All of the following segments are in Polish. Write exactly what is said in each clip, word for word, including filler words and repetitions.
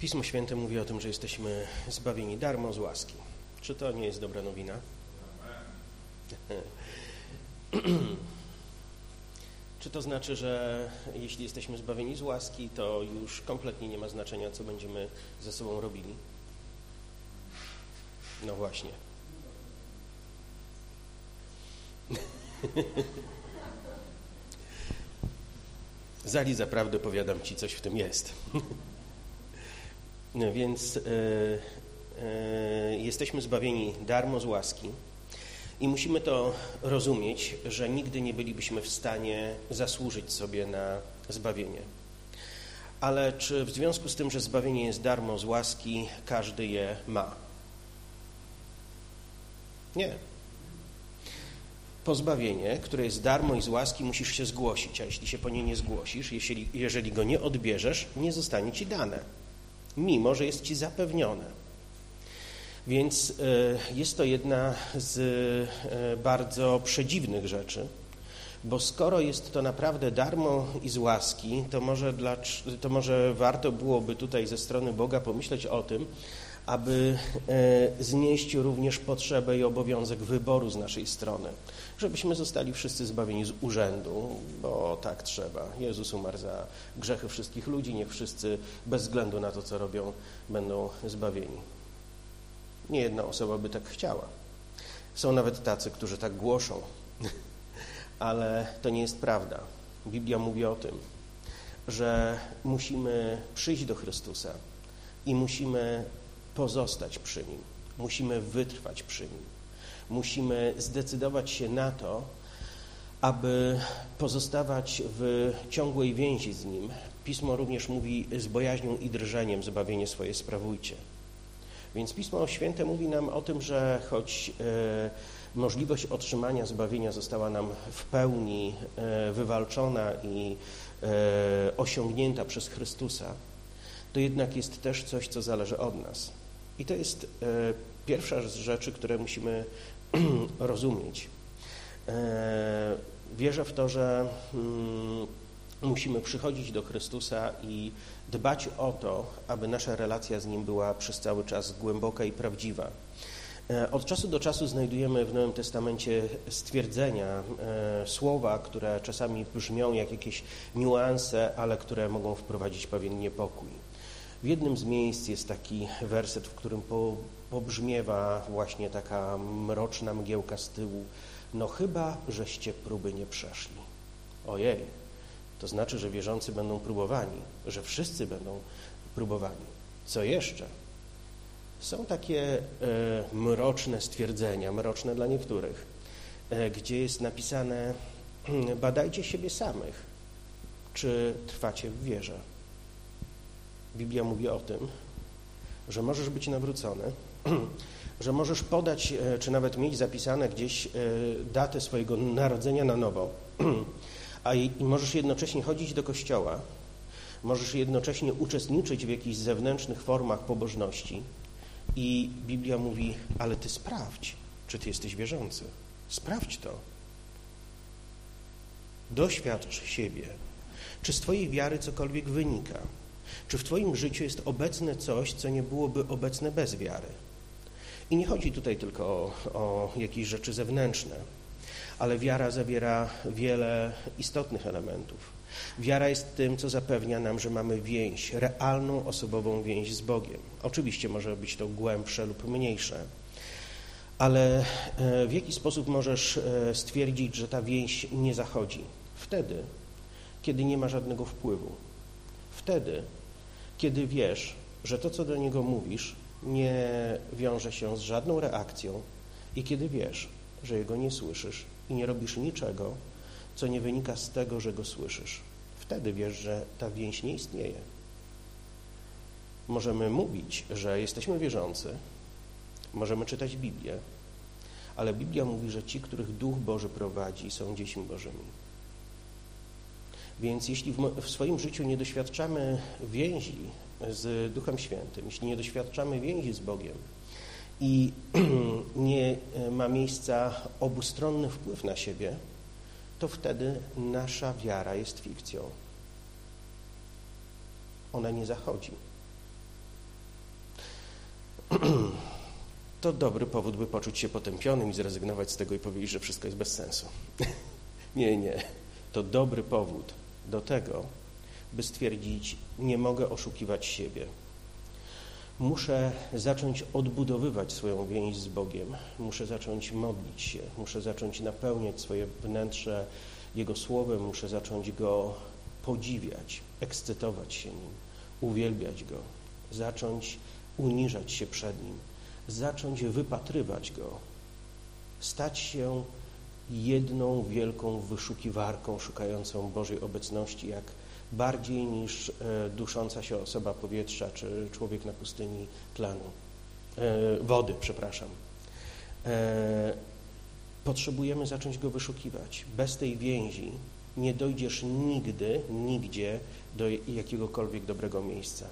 Pismo Święte mówi o tym, że jesteśmy zbawieni darmo z łaski. Czy to nie jest dobra nowina? Czy to znaczy, że jeśli jesteśmy zbawieni z łaski, to już kompletnie nie ma znaczenia, co będziemy ze sobą robili? No właśnie. Zali zaprawdę powiadam Ci, coś w tym jest. No więc y, y, jesteśmy zbawieni darmo z łaski i musimy to rozumieć, że nigdy nie bylibyśmy w stanie zasłużyć sobie na zbawienie. Ale czy w związku z tym, że zbawienie jest darmo z łaski, każdy je ma? Nie. Po zbawienie, które jest darmo i z łaski, musisz się zgłosić, a jeśli się po nie nie zgłosisz, jeżeli, jeżeli go nie odbierzesz, nie zostanie Ci dane, mimo że jest Ci zapewnione. Więc y, jest to jedna z y, bardzo przedziwnych rzeczy, bo skoro jest to naprawdę darmo i z łaski, to może, dla, to może warto byłoby tutaj ze strony Boga pomyśleć o tym, aby y, znieść również potrzebę i obowiązek wyboru z naszej strony, żebyśmy zostali wszyscy zbawieni z urzędu, bo tak trzeba. Jezus umarł za grzechy wszystkich ludzi, niech wszyscy bez względu na to, co robią, będą zbawieni. Nie jedna osoba by tak chciała. Są nawet tacy, którzy tak głoszą, ale to nie jest prawda. Biblia mówi o tym, że musimy przyjść do Chrystusa i musimy pozostać przy Nim. Musimy wytrwać przy Nim. Musimy zdecydować się na to, aby pozostawać w ciągłej więzi z Nim. Pismo również mówi: z bojaźnią i drżeniem zbawienie swoje sprawujcie. Więc Pismo Święte mówi nam o tym, że choć e, możliwość otrzymania zbawienia została nam w pełni e, wywalczona i e, osiągnięta przez Chrystusa, to jednak jest też coś, co zależy od nas. I to jest e, pierwsza z rzeczy, które musimy rozumieć. E, wierzę w to, że mm, musimy przychodzić do Chrystusa i dbać o to, aby nasza relacja z Nim była przez cały czas głęboka i prawdziwa. Od czasu do czasu znajdujemy w Nowym Testamencie stwierdzenia, e, słowa, które czasami brzmią jak jakieś niuanse, ale które mogą wprowadzić pewien niepokój. W jednym z miejsc jest taki werset, w którym po, pobrzmiewa właśnie taka mroczna mgiełka z tyłu: no chyba, żeście próby nie przeszli. Ojej, to znaczy, że wierzący będą próbowani, że wszyscy będą próbowani. Co jeszcze? Są takie e, mroczne stwierdzenia, mroczne dla niektórych, e, gdzie jest napisane: badajcie siebie samych, czy trwacie w wierze. Biblia mówi o tym, że możesz być nawrócony, że możesz podać, e, czy nawet mieć zapisane gdzieś e, datę swojego narodzenia na nowo, a i, i możesz jednocześnie chodzić do kościoła, możesz jednocześnie uczestniczyć w jakichś zewnętrznych formach pobożności i Biblia mówi: ale ty sprawdź, czy ty jesteś wierzący. Sprawdź to. Doświadcz siebie. Czy z twojej wiary cokolwiek wynika? Czy w twoim życiu jest obecne coś, co nie byłoby obecne bez wiary? I nie chodzi tutaj tylko o, o jakieś rzeczy zewnętrzne, ale wiara zawiera wiele istotnych elementów. Wiara jest tym, co zapewnia nam, że mamy więź, realną, osobową więź z Bogiem. Oczywiście może być to głębsze lub mniejsze, ale w jaki sposób możesz stwierdzić, że ta więź nie zachodzi? Wtedy, kiedy nie ma żadnego wpływu. Wtedy, kiedy wiesz, że to, co do niego mówisz, nie wiąże się z żadną reakcją i kiedy wiesz, że jego nie słyszysz i nie robisz niczego, co nie wynika z tego, że go słyszysz. Wtedy wiesz, że ta więź nie istnieje. Możemy mówić, że jesteśmy wierzący, możemy czytać Biblię, ale Biblia mówi, że ci, których Duch Boży prowadzi, są dziećmi Bożymi. Więc jeśli w, w swoim życiu nie doświadczamy więzi z Duchem Świętym, jeśli nie doświadczamy więzi z Bogiem i nie ma miejsca obustronny wpływ na siebie, to wtedy nasza wiara jest fikcją. Ona nie zachodzi. to dobry powód, by poczuć się potępionym i zrezygnować z tego i powiedzieć, że wszystko jest bez sensu. Nie, nie. To dobry powód do tego, by stwierdzić, nie mogę oszukiwać siebie. Muszę zacząć odbudowywać swoją więź z Bogiem. Muszę zacząć modlić się. Muszę zacząć napełniać swoje wnętrze Jego Słowem. Muszę zacząć Go podziwiać, ekscytować się Nim, uwielbiać Go, zacząć uniżać się przed Nim, zacząć wypatrywać Go, stać się jedną wielką wyszukiwarką szukającą Bożej obecności, jak bardziej niż e, dusząca się osoba powietrza, czy człowiek na pustyni tlenu, e, wody, przepraszam. E, potrzebujemy zacząć Go wyszukiwać. Bez tej więzi nie dojdziesz nigdy, nigdzie do jakiegokolwiek dobrego miejsca.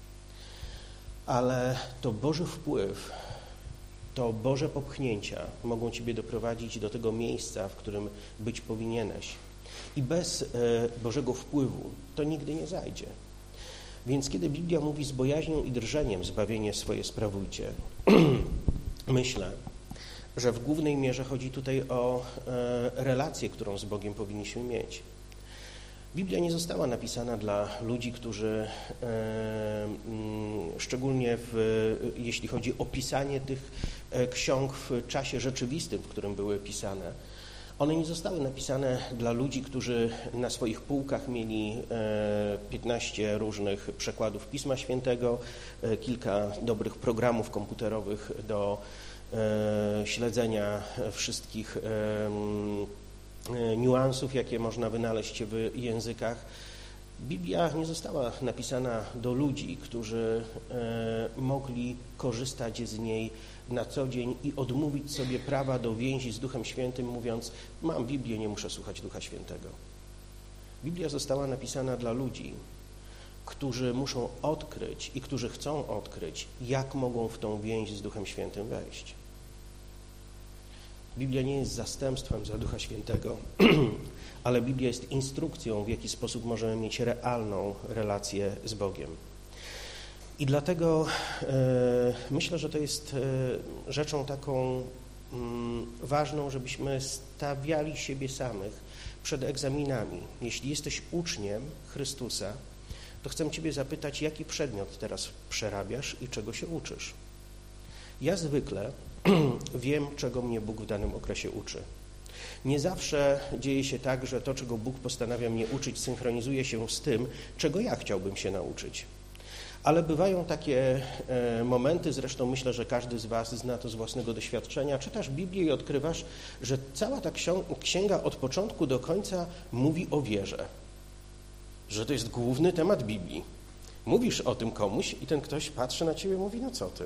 Ale to Boży wpływ, to Boże popchnięcia mogą Ciebie doprowadzić do tego miejsca, w którym być powinieneś. I bez e, Bożego wpływu to nigdy nie zajdzie. Więc kiedy Biblia mówi z bojaźnią i drżeniem zbawienie swoje sprawujcie, myślę, że w głównej mierze chodzi tutaj o e, relację, którą z Bogiem powinniśmy mieć. Biblia nie została napisana dla ludzi, którzy e, m, szczególnie w, jeśli chodzi o pisanie tych e, ksiąg w czasie rzeczywistym, w którym były pisane. One nie zostały napisane dla ludzi, którzy na swoich półkach mieli e, piętnaście różnych przekładów Pisma Świętego, e, kilka dobrych programów komputerowych do e, śledzenia wszystkich e, niuansów, jakie można wynaleźć w językach. Biblia nie została napisana do ludzi, którzy e, mogli korzystać z niej na co dzień i odmówić sobie prawa do więzi z Duchem Świętym, mówiąc, mam Biblię, nie muszę słuchać Ducha Świętego. Biblia została napisana dla ludzi, którzy muszą odkryć i którzy chcą odkryć, jak mogą w tą więź z Duchem Świętym wejść. Biblia nie jest zastępstwem za Ducha Świętego, ale Biblia jest instrukcją, w jaki sposób możemy mieć realną relację z Bogiem. I dlatego e, myślę, że to jest e, rzeczą taką mm, ważną, żebyśmy stawiali siebie samych przed egzaminami. Jeśli jesteś uczniem Chrystusa, to chcę Ciebie zapytać, jaki przedmiot teraz przerabiasz i czego się uczysz. Ja zwykle wiem, czego mnie Bóg w danym okresie uczy. Nie zawsze dzieje się tak, że to, czego Bóg postanawia mnie uczyć, synchronizuje się z tym, czego ja chciałbym się nauczyć. Ale bywają takie e, momenty, zresztą myślę, że każdy z Was zna to z własnego doświadczenia. Czytasz Biblię i odkrywasz, że cała ta księga od początku do końca mówi o wierze. Że to jest główny temat Biblii. Mówisz o tym komuś i ten ktoś patrzy na Ciebie i mówi, no co Ty?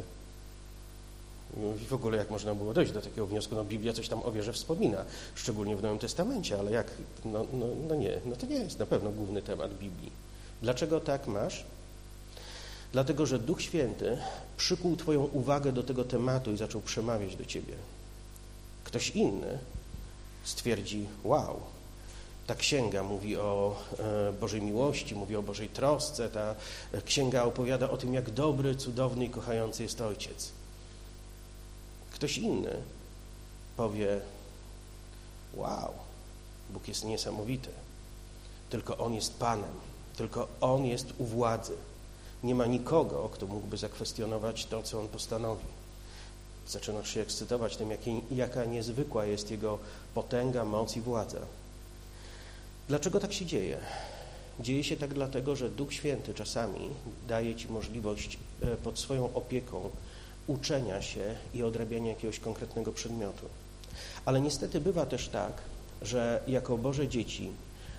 I w ogóle jak można było dojść do takiego wniosku, no Biblia coś tam o wierze wspomina, szczególnie w Nowym Testamencie, ale jak, no, no, no nie, no to nie jest na pewno główny temat Biblii. Dlaczego tak masz? Dlatego, że Duch Święty przykuł Twoją uwagę do tego tematu i zaczął przemawiać do Ciebie. Ktoś inny stwierdzi, wow, ta księga mówi o e, Bożej miłości, mówi o Bożej trosce, ta księga opowiada o tym, jak dobry, cudowny i kochający jest Ojciec. Ktoś inny powie, wow, Bóg jest niesamowity, tylko On jest Panem, tylko On jest u władzy. Nie ma nikogo, kto mógłby zakwestionować to, co On postanowi. Zaczynasz się ekscytować tym, jaki, jaka niezwykła jest Jego potęga, moc i władza. Dlaczego tak się dzieje? Dzieje się tak dlatego, że Duch Święty czasami daje Ci możliwość pod swoją opieką uczenia się i odrabiania jakiegoś konkretnego przedmiotu. Ale niestety bywa też tak, że jako Boże dzieci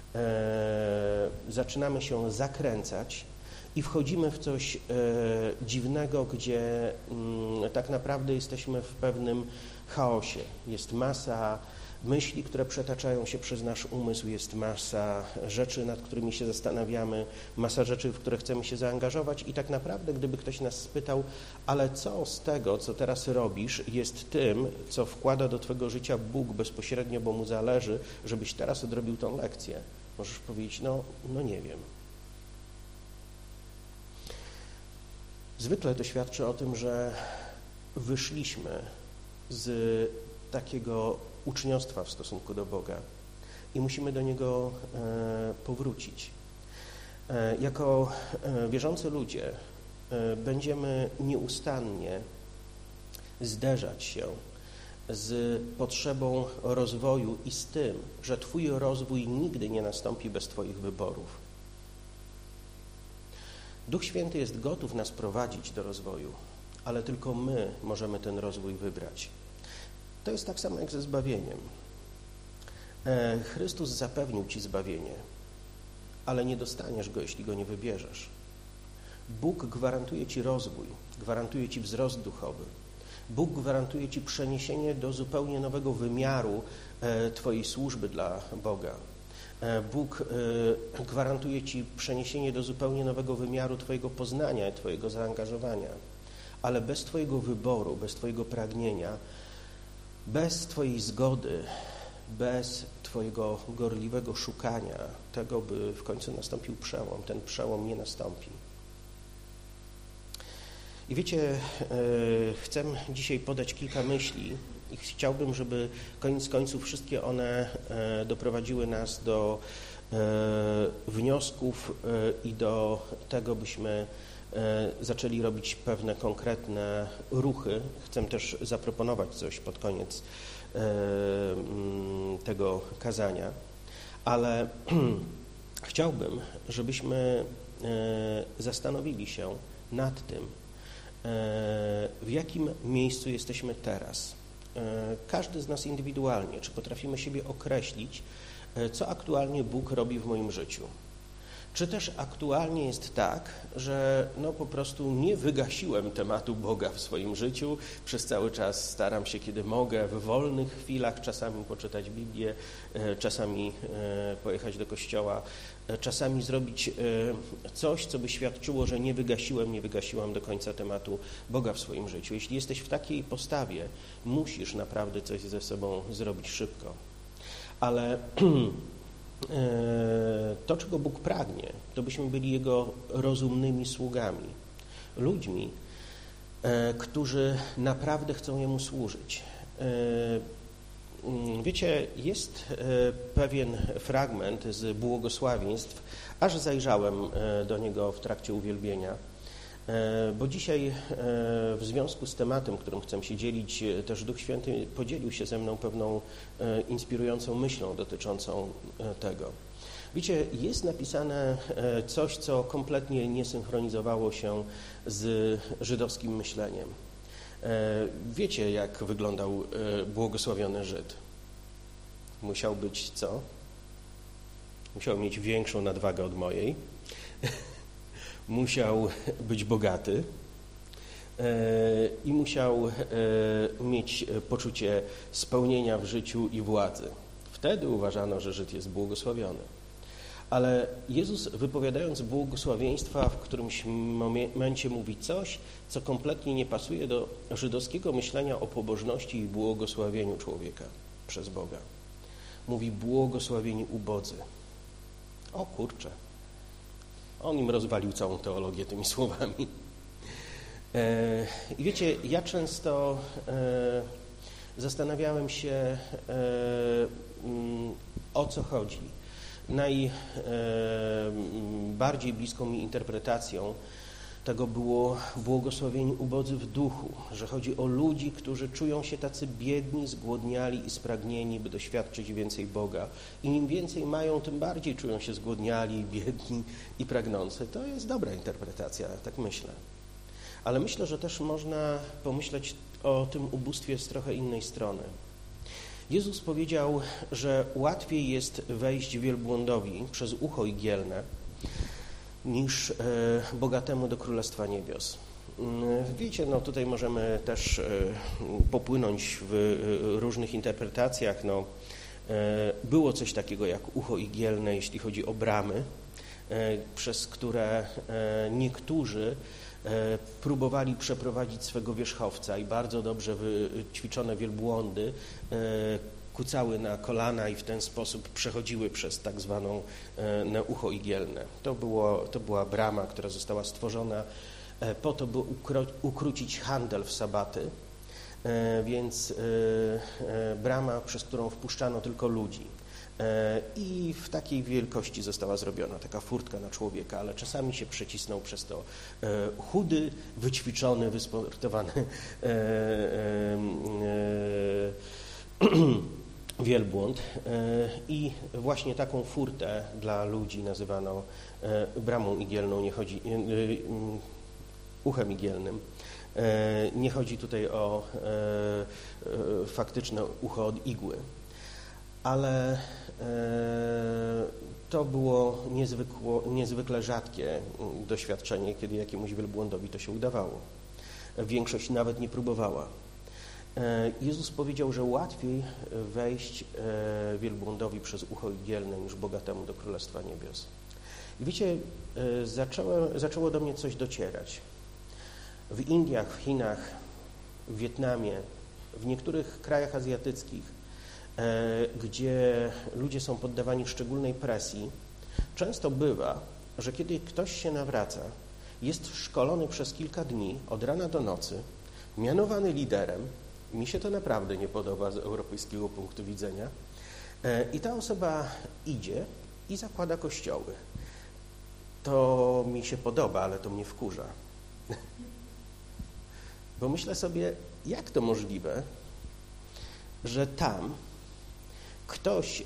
e, zaczynamy się zakręcać i wchodzimy w coś e, dziwnego, gdzie m, tak naprawdę jesteśmy w pewnym chaosie. Jest masa myśli, które przetaczają się przez nasz umysł, jest masa rzeczy, nad którymi się zastanawiamy, masa rzeczy, w które chcemy się zaangażować i tak naprawdę, gdyby ktoś nas spytał, ale co z tego, co teraz robisz, jest tym, co wkłada do Twojego życia Bóg bezpośrednio, bo Mu zależy, żebyś teraz odrobił tą lekcję. Możesz powiedzieć, no, no nie wiem. Zwykle to świadczy o tym, że wyszliśmy z takiego uczniostwa w stosunku do Boga i musimy do Niego powrócić. Jako wierzący ludzie będziemy nieustannie zderzać się z potrzebą rozwoju i z tym, że Twój rozwój nigdy nie nastąpi bez Twoich wyborów. Duch Święty jest gotów nas prowadzić do rozwoju, ale tylko my możemy ten rozwój wybrać. To jest tak samo jak ze zbawieniem. Chrystus zapewnił Ci zbawienie, ale nie dostaniesz go, jeśli go nie wybierzesz. Bóg gwarantuje Ci rozwój, gwarantuje Ci wzrost duchowy. Bóg gwarantuje Ci przeniesienie do zupełnie nowego wymiaru Twojej służby dla Boga. Bóg gwarantuje Ci przeniesienie do zupełnie nowego wymiaru Twojego poznania i Twojego zaangażowania. Ale bez Twojego wyboru, bez Twojego pragnienia, bez Twojej zgody, bez Twojego gorliwego szukania tego, by w końcu nastąpił przełom, ten przełom nie nastąpi. I wiecie, chcę dzisiaj podać kilka myśli i chciałbym, żeby koniec końców wszystkie one doprowadziły nas do wniosków i do tego, byśmy zaczęli robić pewne konkretne ruchy. Chcę też zaproponować coś pod koniec tego kazania, ale chciałbym, żebyśmy zastanowili się nad tym, w jakim miejscu jesteśmy teraz. Każdy z nas indywidualnie, czy potrafimy siebie określić, co aktualnie Bóg robi w moim życiu. Czy też aktualnie jest tak, że no po prostu nie wygasiłem tematu Boga w swoim życiu, przez cały czas staram się, kiedy mogę, w wolnych chwilach czasami poczytać Biblię, czasami pojechać do kościoła, czasami zrobić coś, co by świadczyło, że nie wygasiłem, nie wygasiłam do końca tematu Boga w swoim życiu. Jeśli jesteś w takiej postawie, musisz naprawdę coś ze sobą zrobić szybko. Ale to, czego Bóg pragnie, to byśmy byli Jego rozumnymi sługami, ludźmi, którzy naprawdę chcą Jemu służyć. Wiecie, jest pewien fragment z błogosławieństw, aż zajrzałem do niego w trakcie uwielbienia, bo dzisiaj w związku z tematem, którym chcę się dzielić, też Duch Święty podzielił się ze mną pewną inspirującą myślą dotyczącą tego. Wiecie, jest napisane coś, co kompletnie nie synchronizowało się z żydowskim myśleniem. Wiecie, jak wyglądał błogosławiony Żyd? Musiał być co? Musiał mieć większą nadwagę od mojej. Musiał być bogaty i musiał mieć poczucie spełnienia w życiu i władzy. Wtedy uważano, że Żyd jest błogosławiony. Ale Jezus, wypowiadając błogosławieństwa, w którymś momencie mówi coś, co kompletnie nie pasuje do żydowskiego myślenia o pobożności i błogosławieniu człowieka przez Boga. Mówi błogosławieni ubodzy. O kurczę. On im rozwalił całą teologię tymi słowami. I wiecie, ja często zastanawiałem się, o co chodzi. Najbardziej bliską mi interpretacją tego było błogosławieni ubodzy w duchu, że chodzi o ludzi, którzy czują się tacy biedni, zgłodniali i spragnieni, by doświadczyć więcej Boga. I im więcej mają, tym bardziej czują się zgłodniali, biedni i pragnący. To jest dobra interpretacja, tak myślę. Ale myślę, że też można pomyśleć o tym ubóstwie z trochę innej strony. Jezus powiedział, że łatwiej jest wejść wielbłądowi przez ucho igielne niż bogatemu do Królestwa Niebios. Wiecie, no tutaj możemy też popłynąć w różnych interpretacjach. No, było coś takiego jak ucho igielne, jeśli chodzi o bramy, przez które niektórzy próbowali przeprowadzić swego wierzchowca i bardzo dobrze wyćwiczone wielbłądy kucały na kolana i w ten sposób przechodziły przez tak zwaną na ucho igielne. To, było, to była brama, która została stworzona po to, by ukro, ukrócić handel w sabaty więc brama, przez którą wpuszczano tylko ludzi. I w takiej wielkości została zrobiona taka furtka na człowieka, ale czasami się przecisnął przez to chudy, wyćwiczony, wysportowany wielbłąd. I właśnie taką furtę dla ludzi nazywano bramą igielną, nie chodzi, uchem igielnym. Nie chodzi tutaj o faktyczne ucho od igły, ale to było niezwykło, niezwykle rzadkie doświadczenie, kiedy jakiemuś wielbłądowi to się udawało. Większość nawet nie próbowała. Jezus powiedział, że łatwiej wejść wielbłądowi przez ucho igielne niż bogatemu do Królestwa Niebios. I wiecie, zaczęło, zaczęło do mnie coś docierać. W Indiach, w Chinach, w Wietnamie, w niektórych krajach azjatyckich, gdzie ludzie są poddawani szczególnej presji, często bywa, że kiedy ktoś się nawraca, jest szkolony przez kilka dni, od rana do nocy, mianowany liderem. Mi się to naprawdę nie podoba z europejskiego punktu widzenia. I ta osoba idzie i zakłada kościoły. To mi się podoba, ale to mnie wkurza. Bo myślę sobie, jak to możliwe, że tam ktoś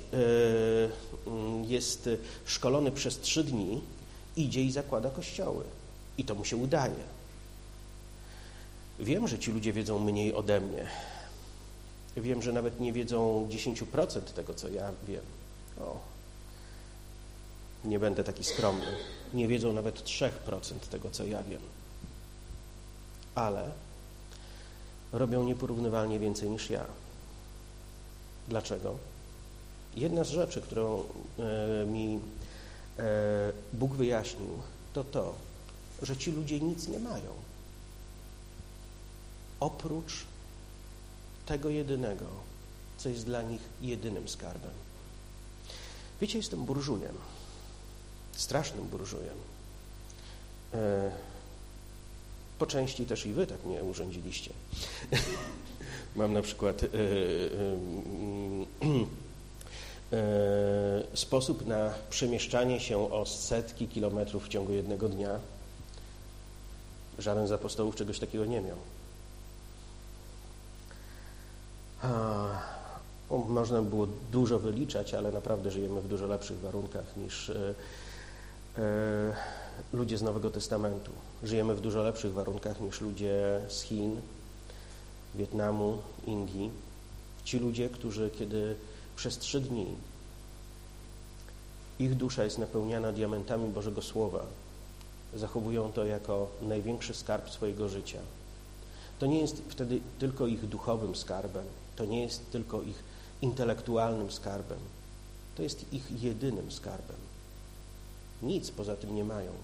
jest szkolony przez trzy dni, idzie i zakłada kościoły. I to mu się udaje. Wiem, że ci ludzie wiedzą mniej ode mnie. Wiem, że nawet nie wiedzą dziesięć procent tego, co ja wiem. O, nie będę taki skromny. Nie wiedzą nawet trzy procent tego, co ja wiem. Ale robią nieporównywalnie więcej niż ja. Dlaczego? Jedna z rzeczy, którą e, mi e, Bóg wyjaśnił, to to, że ci ludzie nic nie mają. Oprócz tego jedynego, co jest dla nich jedynym skarbem. Wiecie, jestem burżujem. Strasznym burżujem. E, po części też i wy tak mnie urządziliście. Mam na przykład e, e, e, sposób na przemieszczanie się o setki kilometrów w ciągu jednego dnia. Żaden z apostołów czegoś takiego nie miał. A, o, można było dużo wyliczać, ale naprawdę żyjemy w dużo lepszych warunkach niż e, e, ludzie z Nowego Testamentu. Żyjemy w dużo lepszych warunkach niż ludzie z Chin, Wietnamu, Indii. Ci ludzie, którzy kiedy przez trzy dni ich dusza jest napełniana diamentami Bożego Słowa, zachowują to jako największy skarb swojego życia. To nie jest wtedy tylko ich duchowym skarbem, to nie jest tylko ich intelektualnym skarbem, to jest ich jedynym skarbem. Nic poza tym nie mają.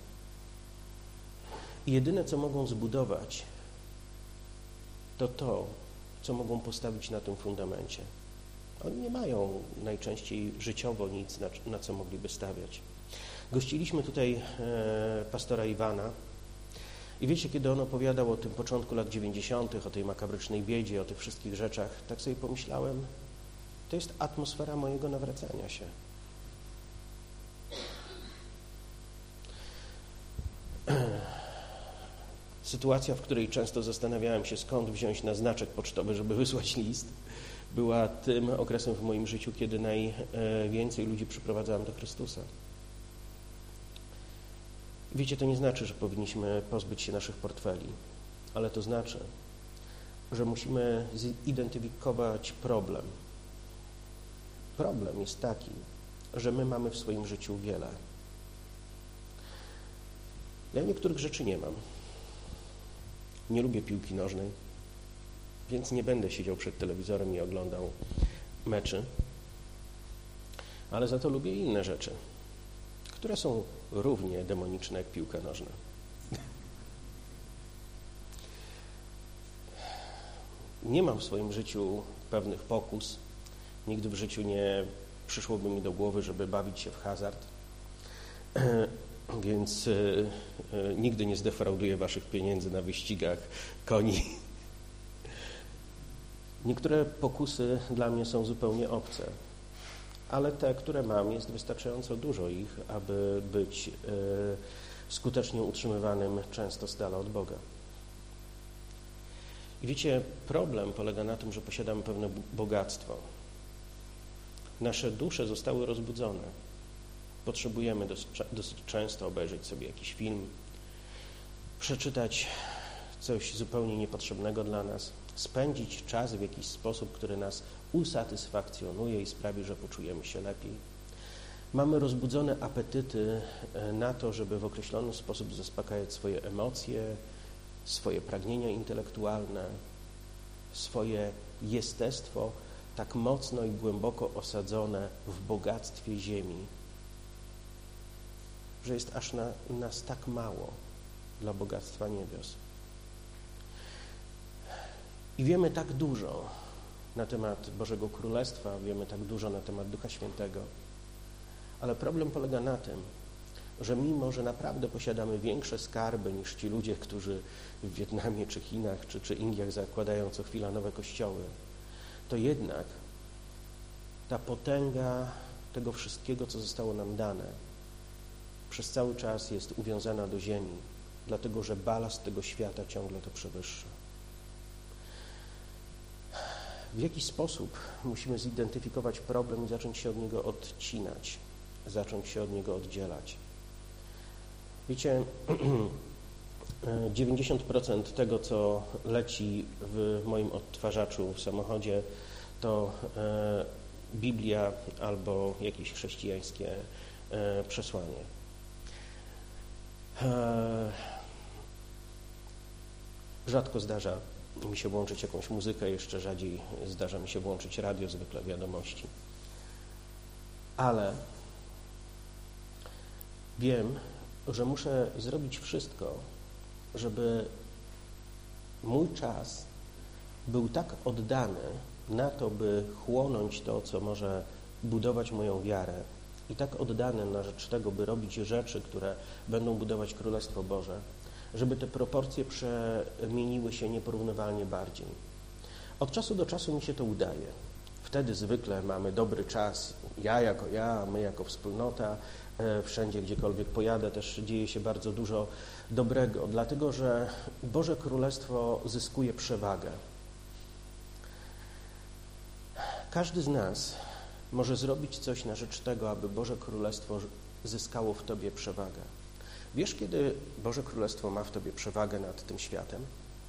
I jedyne, co mogą zbudować, to to, co mogą postawić na tym fundamencie. Oni nie mają najczęściej życiowo nic, na, na co mogliby stawiać. Gościliśmy tutaj e, pastora Iwana i wiecie, kiedy on opowiadał o tym początku lat dziewięćdziesiątych, o tej makabrycznej biedzie, o tych wszystkich rzeczach, tak sobie pomyślałem, to jest atmosfera mojego nawracania się. Sytuacja, w której często zastanawiałem się, skąd wziąć na znaczek pocztowy, żeby wysłać list, była tym okresem w moim życiu, kiedy najwięcej ludzi przyprowadzałem do Chrystusa. Wiecie, to nie znaczy, że powinniśmy pozbyć się naszych portfeli, ale to znaczy, że musimy zidentyfikować problem. Problem jest taki, że my mamy w swoim życiu wiele. Ja niektórych rzeczy nie mam. Nie lubię piłki nożnej, więc nie będę siedział przed telewizorem i oglądał meczy, ale za to lubię inne rzeczy, które są równie demoniczne jak piłka nożna. Nie mam w swoim życiu pewnych pokus. Nigdy w życiu nie przyszłoby mi do głowy, żeby bawić się w hazard, więc y, y, nigdy nie zdefrauduję waszych pieniędzy na wyścigach koni. Niektóre pokusy dla mnie są zupełnie obce, ale te, które mam, jest wystarczająco dużo ich, aby być skutecznie utrzymywanym często z dala od Boga. I wiecie, problem polega na tym, że posiadamy pewne bogactwo. Nasze dusze zostały rozbudzone. Potrzebujemy dosyć, dosyć często obejrzeć sobie jakiś film, przeczytać coś zupełnie niepotrzebnego dla nas, spędzić czas w jakiś sposób, który nas usatysfakcjonuje i sprawi, że poczujemy się lepiej. Mamy rozbudzone apetyty na to, żeby w określony sposób zaspokajać swoje emocje, swoje pragnienia intelektualne, swoje jestestwo tak mocno i głęboko osadzone w bogactwie ziemi, że jest aż na, nas tak mało dla bogactwa niebios. I wiemy tak dużo na temat Bożego Królestwa, wiemy tak dużo na temat Ducha Świętego, ale problem polega na tym, że mimo, że naprawdę posiadamy większe skarby niż ci ludzie, którzy w Wietnamie, czy Chinach, czy, czy Indiach zakładają co chwila nowe kościoły, to jednak ta potęga tego wszystkiego, co zostało nam dane, przez cały czas jest uwiązana do ziemi, dlatego że balast tego świata ciągle to przewyższa. W jaki sposób musimy zidentyfikować problem i zacząć się od niego odcinać, zacząć się od niego oddzielać? Wiecie, dziewięćdziesiąt procent tego, co leci w moim odtwarzaczu w samochodzie, to Biblia albo jakieś chrześcijańskie przesłanie. Rzadko zdarza mi się włączyć jakąś muzykę, jeszcze rzadziej zdarza mi się włączyć radio, zwykle wiadomości. Ale wiem, że muszę zrobić wszystko, żeby mój czas był tak oddany na to, by chłonąć to, co może budować moją wiarę, i tak oddany na rzecz tego, by robić rzeczy, które będą budować Królestwo Boże, żeby te proporcje przemieniły się nieporównywalnie bardziej. Od czasu do czasu mi się to udaje. Wtedy zwykle mamy dobry czas, ja jako ja, my jako wspólnota, wszędzie, gdziekolwiek pojadę, też dzieje się bardzo dużo dobrego, dlatego że Boże Królestwo zyskuje przewagę. Każdy z nas może zrobić coś na rzecz tego, aby Boże Królestwo zyskało w Tobie przewagę. Wiesz, kiedy Boże Królestwo ma w Tobie przewagę nad tym światem?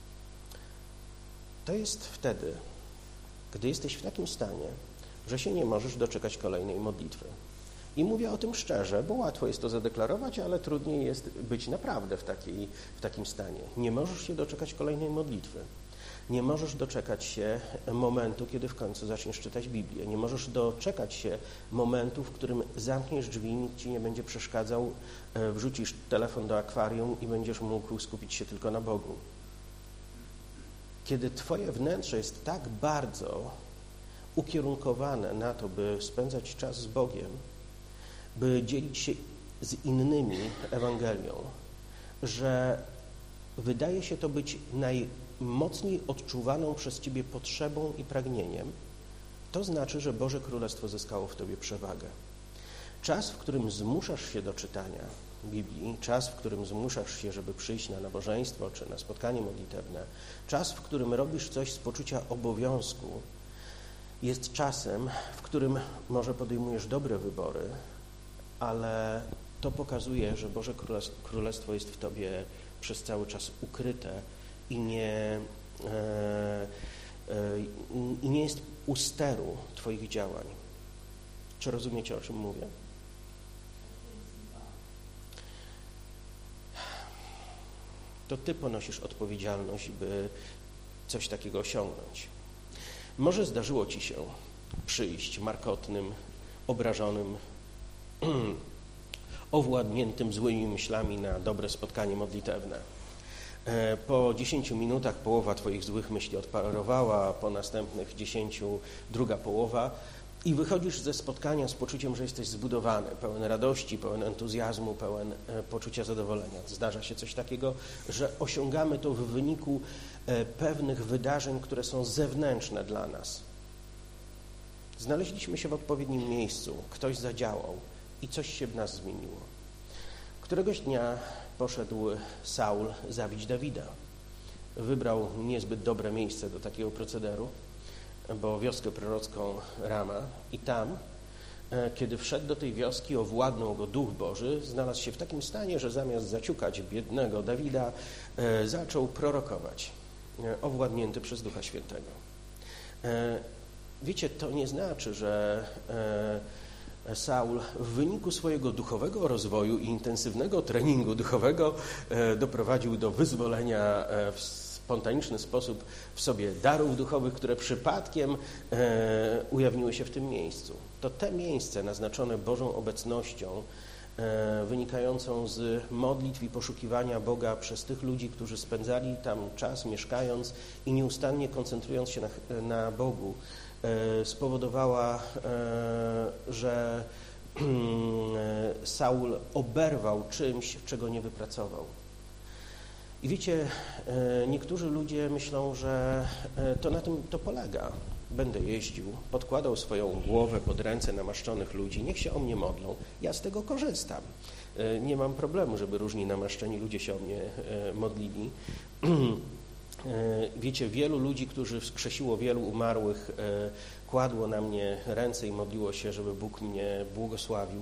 To jest wtedy, gdy jesteś w takim stanie, że się nie możesz doczekać kolejnej modlitwy. I mówię o tym szczerze, bo łatwo jest to zadeklarować, ale trudniej jest być naprawdę w, takiej, w takim stanie. Nie możesz się doczekać kolejnej modlitwy. Nie możesz doczekać się momentu, kiedy w końcu zaczniesz czytać Biblię. Nie możesz doczekać się momentu, w którym zamkniesz drzwi, nikt Ci nie będzie przeszkadzał, wrzucisz telefon do akwarium i będziesz mógł skupić się tylko na Bogu. Kiedy Twoje wnętrze jest tak bardzo ukierunkowane na to, by spędzać czas z Bogiem, by dzielić się z innymi Ewangelią, że wydaje się to być najmocniej odczuwaną przez Ciebie potrzebą i pragnieniem, to znaczy, że Boże Królestwo zyskało w Tobie przewagę. Czas, w którym zmuszasz się do czytania Biblii, czas, w którym zmuszasz się, żeby przyjść na nabożeństwo czy na spotkanie modlitewne, czas, w którym robisz coś z poczucia obowiązku, jest czasem, w którym może podejmujesz dobre wybory, ale to pokazuje, że Boże Królestwo jest w Tobie przez cały czas ukryte i nie, e, e, i nie jest u steru Twoich działań. Czy rozumiecie, o czym mówię? To Ty ponosisz odpowiedzialność, by coś takiego osiągnąć. Może zdarzyło Ci się przyjść markotnym, obrażonym, owładniętym złymi myślami na dobre spotkanie modlitewne. Po dziesięciu minutach połowa Twoich złych myśli odparowała, a po następnych dziesięciu druga połowa I wychodzisz ze spotkania z poczuciem, że jesteś zbudowany, pełen radości, pełen entuzjazmu, pełen e, poczucia zadowolenia. Zdarza się coś takiego, że osiągamy to w wyniku e, pewnych wydarzeń, które są zewnętrzne dla nas. Znaleźliśmy się w odpowiednim miejscu, ktoś zadziałał i coś się w nas zmieniło. Któregoś dnia poszedł Saul zabić Dawida. Wybrał niezbyt dobre miejsce do takiego procederu, bo wioskę prorocką Rama i tam, kiedy wszedł do tej wioski, owładnął go Duch Boży, znalazł się w takim stanie, że zamiast zaciukać biednego Dawida, zaczął prorokować, owładnięty przez Ducha Świętego. Wiecie, to nie znaczy, że Saul w wyniku swojego duchowego rozwoju i intensywnego treningu duchowego doprowadził do wyzwolenia w spontaniczny sposób w sobie darów duchowych, które przypadkiem e, ujawniły się w tym miejscu. To te miejsce naznaczone Bożą obecnością, e, wynikającą z modlitw i poszukiwania Boga przez tych ludzi, którzy spędzali tam czas mieszkając i nieustannie koncentrując się na, na Bogu, e, spowodowała, e, że e, Saul oberwał czymś, czego nie wypracował. I wiecie, niektórzy ludzie myślą, że to na tym to polega. Będę jeździł, podkładał swoją głowę pod ręce namaszczonych ludzi, niech się o mnie modlą. Ja z tego korzystam. Nie mam problemu, żeby różni namaszczeni ludzie się o mnie modlili. Wiecie, wielu ludzi, którzy wskrzesiło wielu umarłych, kładło na mnie ręce i modliło się, żeby Bóg mnie błogosławił.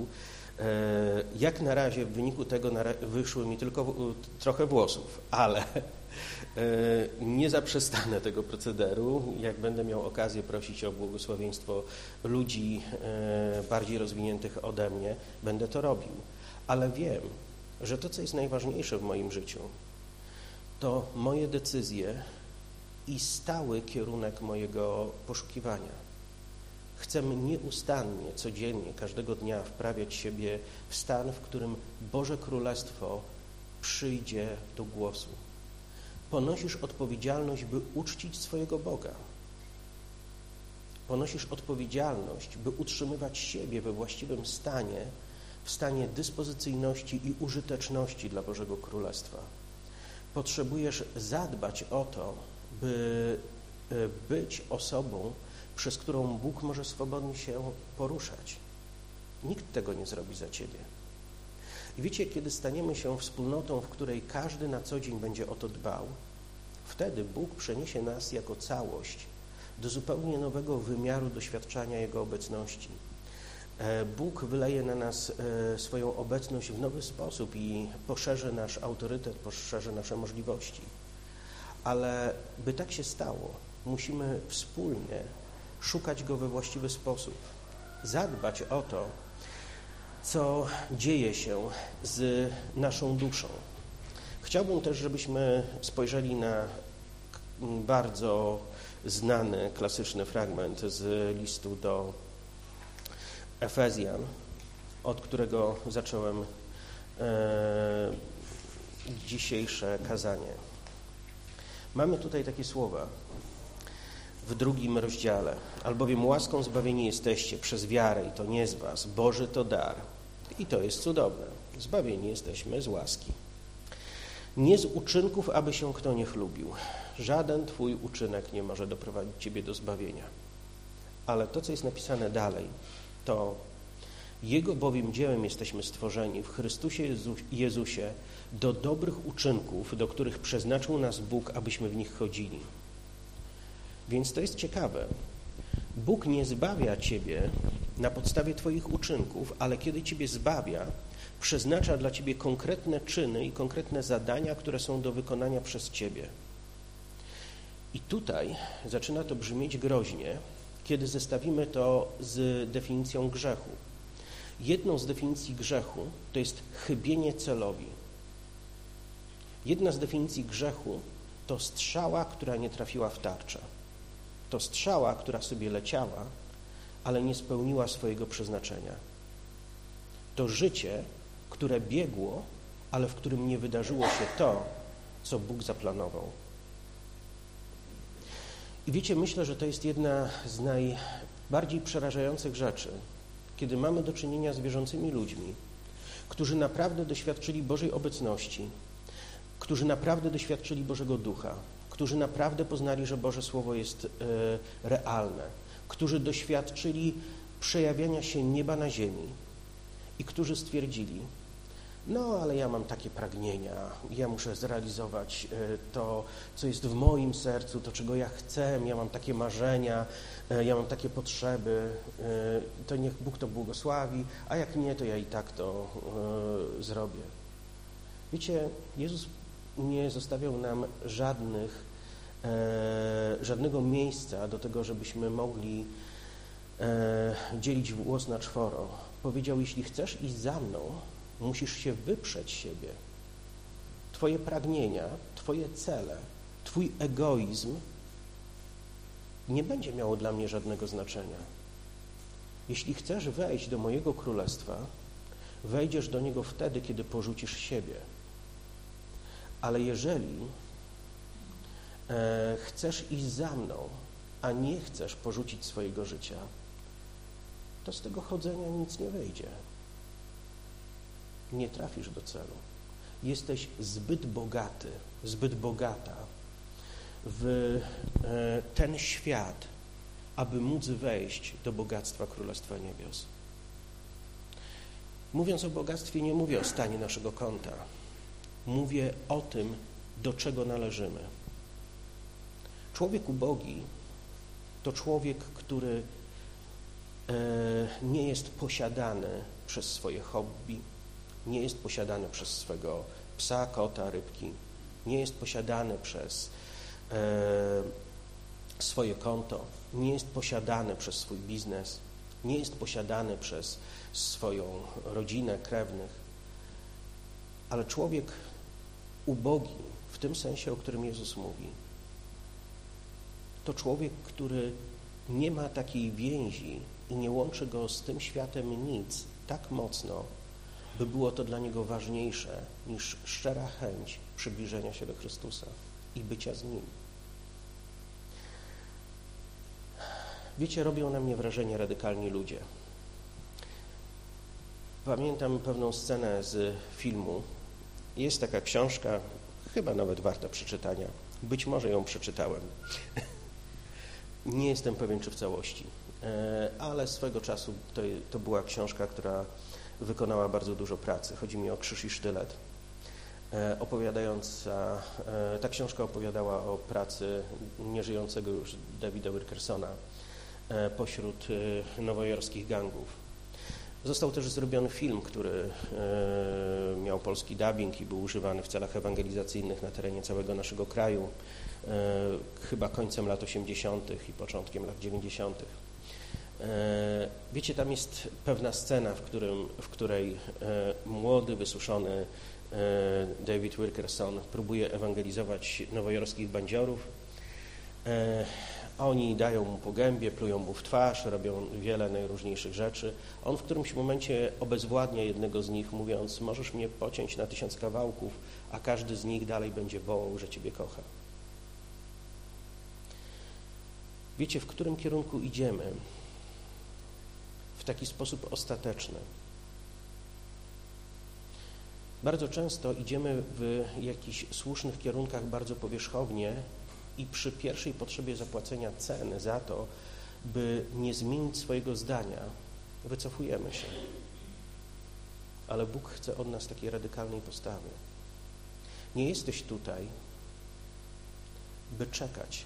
Jak na razie w wyniku tego wyszły mi tylko trochę włosów, ale nie zaprzestanę tego procederu. Jak będę miał okazję prosić o błogosławieństwo ludzi bardziej rozwiniętych ode mnie, będę to robił. Ale wiem, że to, co jest najważniejsze w moim życiu, to moje decyzje i stały kierunek mojego poszukiwania. Chcę nieustannie, codziennie, każdego dnia wprawiać siebie w stan, w którym Boże Królestwo przyjdzie do głosu. Ponosisz odpowiedzialność, by uczcić swojego Boga. Ponosisz odpowiedzialność, by utrzymywać siebie we właściwym stanie, w stanie dyspozycyjności i użyteczności dla Bożego Królestwa. Potrzebujesz zadbać o to, by być osobą, przez którą Bóg może swobodnie się poruszać. Nikt tego nie zrobi za ciebie. I wiecie, kiedy staniemy się wspólnotą, w której każdy na co dzień będzie o to dbał, wtedy Bóg przeniesie nas jako całość do zupełnie nowego wymiaru doświadczania Jego obecności. Bóg wyleje na nas swoją obecność w nowy sposób i poszerzy nasz autorytet, poszerzy nasze możliwości. Ale by tak się stało, musimy wspólnie szukać Go we właściwy sposób, zadbać o to, co dzieje się z naszą duszą. Chciałbym też, żebyśmy spojrzeli na bardzo znany, klasyczny fragment z listu do Efezjan, od którego zacząłem e, dzisiejsze kazanie. Mamy tutaj takie słowa w drugim rozdziale. Albowiem łaską zbawieni jesteście przez wiarę i to nie z was. Boży to dar. I to jest cudowne. Zbawieni jesteśmy z łaski. Nie z uczynków, aby się kto nie chlubił. Żaden twój uczynek nie może doprowadzić ciebie do zbawienia. Ale to, co jest napisane dalej, to Jego bowiem dziełem jesteśmy stworzeni w Chrystusie Jezusie do dobrych uczynków, do których przeznaczył nas Bóg, abyśmy w nich chodzili. Więc to jest ciekawe. Bóg nie zbawia ciebie na podstawie twoich uczynków, ale kiedy ciebie zbawia, przeznacza dla ciebie konkretne czyny i konkretne zadania, które są do wykonania przez ciebie. I tutaj zaczyna to brzmieć groźnie, kiedy zestawimy to z definicją grzechu. Jedną z definicji grzechu to jest chybienie celowi. Jedna z definicji grzechu to strzała, która nie trafiła w tarczę. To strzała, która sobie leciała, ale nie spełniła swojego przeznaczenia. To życie, które biegło, ale w którym nie wydarzyło się to, co Bóg zaplanował. I wiecie, myślę, że to jest jedna z bardziej przerażających rzeczy, kiedy mamy do czynienia z wierzącymi ludźmi, którzy naprawdę doświadczyli Bożej obecności, którzy naprawdę doświadczyli Bożego Ducha, którzy naprawdę poznali, że Boże Słowo jest e, realne, którzy doświadczyli przejawiania się nieba na ziemi i którzy stwierdzili, no ale ja mam takie pragnienia, ja muszę zrealizować to, co jest w moim sercu, to, czego ja chcę, ja mam takie marzenia, ja mam takie potrzeby, to niech Bóg to błogosławi, a jak nie, to ja i tak to zrobię. Wiecie, Jezus nie zostawiał nam żadnych, żadnego miejsca do tego, żebyśmy mogli dzielić włos na czworo. Powiedział, jeśli chcesz iść za mną, musisz się wyprzeć siebie. Twoje pragnienia, Twoje cele, Twój egoizm nie będzie miało dla mnie żadnego znaczenia. Jeśli chcesz wejść do mojego królestwa, wejdziesz do niego wtedy, kiedy porzucisz siebie. Ale jeżeli e, chcesz iść za mną, a nie chcesz porzucić swojego życia, to z tego chodzenia nic nie wyjdzie. Nie trafisz do celu. Jesteś zbyt bogaty, zbyt bogata w ten świat, aby móc wejść do bogactwa Królestwa Niebios. Mówiąc o bogactwie, nie mówię o stanie naszego konta. Mówię o tym, do czego należymy. Człowiek ubogi to człowiek, który nie jest posiadany przez swoje hobby, nie jest posiadany przez swego psa, kota, rybki, nie jest posiadany przez e, swoje konto, nie jest posiadany przez swój biznes, nie jest posiadany przez swoją rodzinę, krewnych, ale człowiek ubogi w tym sensie, o którym Jezus mówi, to człowiek, który nie ma takiej więzi i nie łączy go z tym światem nic tak mocno, by było to dla niego ważniejsze niż szczera chęć przybliżenia się do Chrystusa i bycia z Nim. Wiecie, robią na mnie wrażenie radykalni ludzie. Pamiętam pewną scenę z filmu. Jest taka książka, chyba nawet warta przeczytania. Być może ją przeczytałem. Nie jestem pewien, czy w całości, ale swego czasu to, to była książka, która wykonała bardzo dużo pracy. Chodzi mi o Krzyż i sztylet. Opowiadająca, ta książka opowiadała o pracy nieżyjącego już Davida Wilkersona pośród nowojorskich gangów. Został też zrobiony film, który miał polski dubbing i był używany w celach ewangelizacyjnych na terenie całego naszego kraju, chyba końcem lat osiemdziesiątych i początkiem lat dziewięćdziesiątych. Wiecie, tam jest pewna scena, w, którym, w której młody, wysuszony David Wilkerson próbuje ewangelizować nowojorskich bandziorów. Oni dają mu po gębie, plują mu w twarz, robią wiele najróżniejszych rzeczy. On w którymś momencie obezwładnia jednego z nich, mówiąc: możesz mnie pociąć na tysiąc kawałków, a każdy z nich dalej będzie wołał, że Ciebie kocha. Wiecie, w którym kierunku idziemy? W taki sposób ostateczny. Bardzo często idziemy w jakichś słusznych kierunkach bardzo powierzchownie i przy pierwszej potrzebie zapłacenia ceny za to, by nie zmienić swojego zdania, wycofujemy się. Ale Bóg chce od nas takiej radykalnej postawy. Nie jesteś tutaj, by czekać.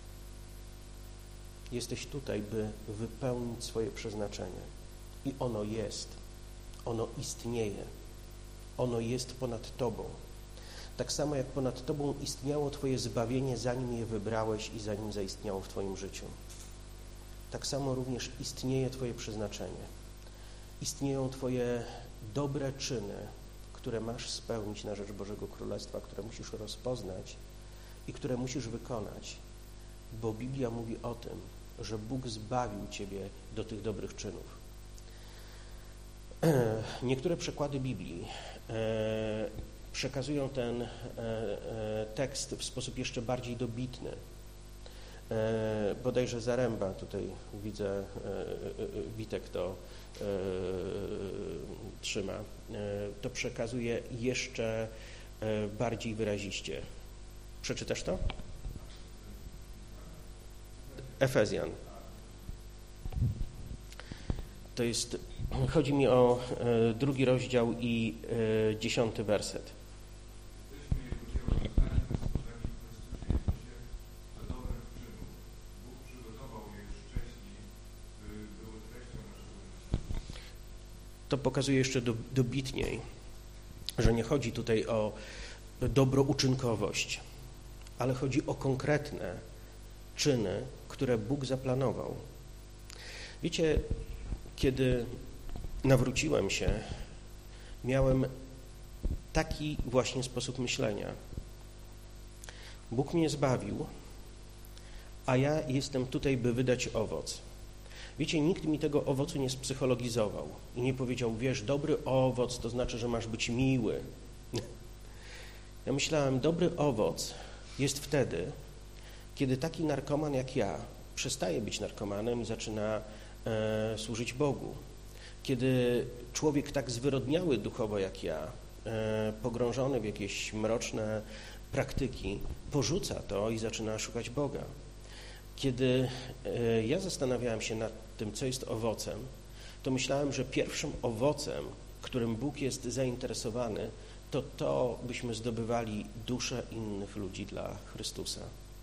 Jesteś tutaj, by wypełnić swoje przeznaczenie. I ono jest. Ono istnieje. Ono jest ponad Tobą. Tak samo jak ponad Tobą istniało Twoje zbawienie, zanim je wybrałeś i zanim zaistniało w Twoim życiu. Tak samo również istnieje Twoje przeznaczenie. Istnieją Twoje dobre czyny, które masz spełnić na rzecz Bożego Królestwa, które musisz rozpoznać i które musisz wykonać, bo Biblia mówi o tym, że Bóg zbawił Ciebie do tych dobrych czynów. Niektóre przekłady Biblii przekazują ten tekst w sposób jeszcze bardziej dobitny. e, bodajże Zaręba, tutaj widzę, e, e, Witek to e, trzyma, e, to przekazuje jeszcze e, bardziej wyraziście. Przeczytasz to? Efezjan. To jest, chodzi mi o e, drugi rozdział i e, dziesiąty werset. To pokazuje jeszcze do, dobitniej, że nie chodzi tutaj o dobrouczynkowość, ale chodzi o konkretne czyny, które Bóg zaplanował. Wiecie, kiedy nawróciłem się, miałem taki właśnie sposób myślenia. Bóg mnie zbawił, a ja jestem tutaj, by wydać owoc. Wiecie, nikt mi tego owocu nie spsychologizował i nie powiedział, wiesz, dobry owoc to znaczy, że masz być miły. Ja myślałem, dobry owoc jest wtedy, kiedy taki narkoman jak ja przestaje być narkomanem i zaczyna e, służyć Bogu. Kiedy człowiek tak zwyrodniały duchowo jak ja, e, pogrążony w jakieś mroczne praktyki, porzuca to i zaczyna szukać Boga. Kiedy e, ja zastanawiałem się nad tym, co jest owocem, to myślałem, że pierwszym owocem, którym Bóg jest zainteresowany, to to, byśmy zdobywali duszę innych ludzi dla Chrystusa.